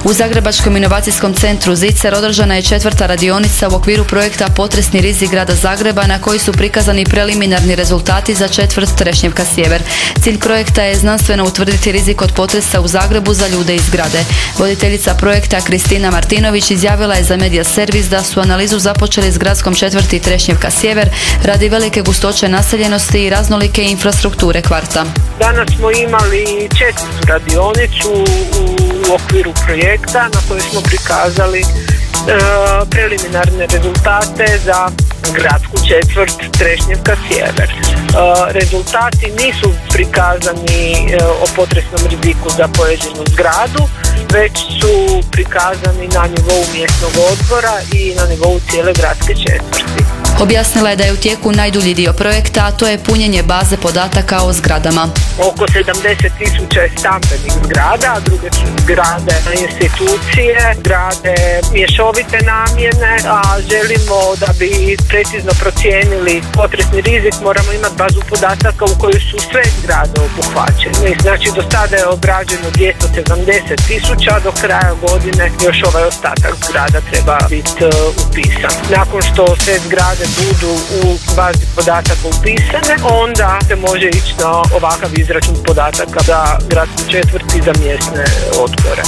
U Zagrebačkom inovacijskom centru Zicer održana je 4. radionica u okviru projekta Potresni rizik grada Zagreba na koji su prikazani preliminarni rezultati za četvrt Trešnjevka Sjever. Cilj projekta je znanstveno utvrditi rizik od potresa u Zagrebu za ljude i zgrade. Voditeljica projekta Kristina Martinović izjavila je za Media Servis da su analizu započeli s gradskom četvrti Trešnjevka Sjever radi velike gustoće naseljenosti i raznolike infrastrukture kvarta. Danas smo imali 4. radionicu u okviru projekta na kojoj smo prikazali preliminarne rezultate za gradsku četvrt Trešnjevka Sjever. Rezultati nisu prikazani o potresnom riziku za pojedinu zgradu, već su prikazani na nivou mjesnog odbora i na nivou cijele gradske četvrti. Objasnila je da je u tijeku najdulji dio projekta, a to je punjenje baze podataka o zgradama. Oko 70.000 je stambenih zgrada, a druge su zgrade institucije, zgrade mješovite namjene, a želimo da bi precizno procijenili potresni rizik, moramo imati bazu podataka u kojoj su sve zgrade obuhvaćene. Znači do sada je obrađeno 270.000, do kraja godine još ovaj ostatak zgrada treba biti upisan. Nakon što sve zgrade budu u bazi podataka upisane, onda se može ići na ovakav izračun podataka za gradske četvrti za mjesne odbore.